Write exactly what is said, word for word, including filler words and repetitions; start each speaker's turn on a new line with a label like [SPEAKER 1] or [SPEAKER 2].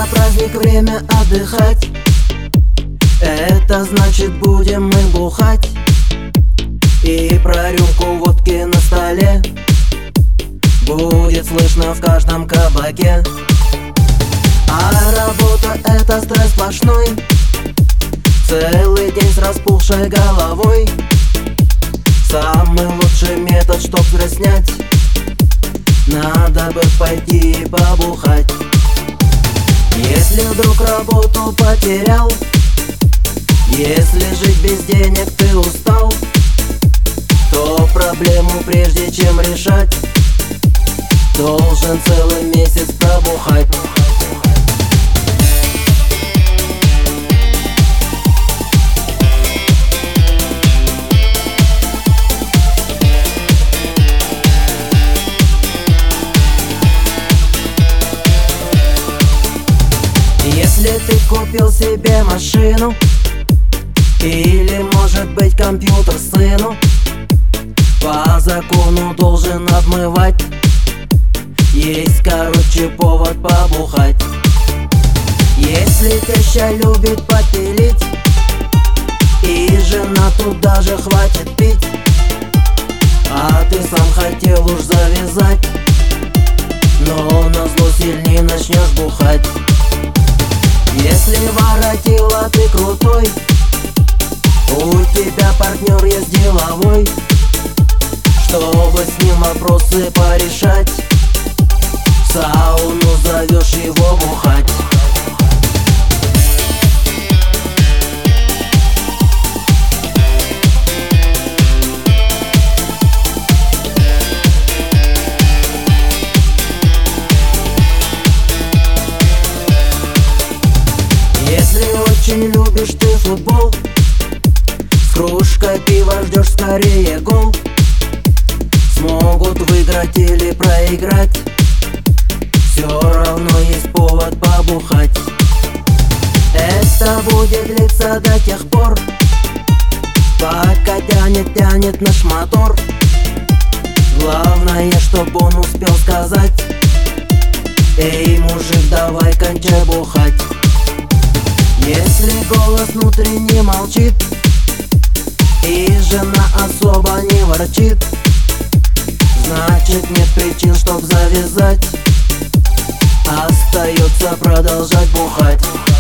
[SPEAKER 1] Завтра праздник, время отдыхать. Это значит, будем мы бухать. И про рюмку водки на столе будет слышно в каждом кабаке. А работа — это стресс сплошной. Целый день с распухшей головой. Самый лучший метод, чтоб стресс снять, надо бы пойти и побухать. Если вдруг работу потерял, если жить без денег ты устал, то проблему прежде чем решать, должен целый месяц пробухать. Если ты купил себе машину или, может быть, компьютер сыну, по закону должен обмывать. Есть, короче, повод побухать. Если теща любит попилить и жена туда же хватит пить, а ты сам хотел уж завязать, но назло сильнее начнешь бухать. Если воротила ты крутой, у тебя партнер есть деловой, чтобы с ним вопросы порешать, в сауну зовешь его бухать. Если очень любишь ты футбол, с кружкой пива ждешь скорее гол. Смогут выиграть или проиграть, все равно есть повод побухать. Это будет длиться до тех пор, пока тянет-тянет наш мотор. Главное, чтоб он успел сказать: эй, мужик, давай кончай бухать. Если голос внутренне молчит и жена особо не ворчит, значит, нет причин, чтоб завязать. Остается продолжать бухать.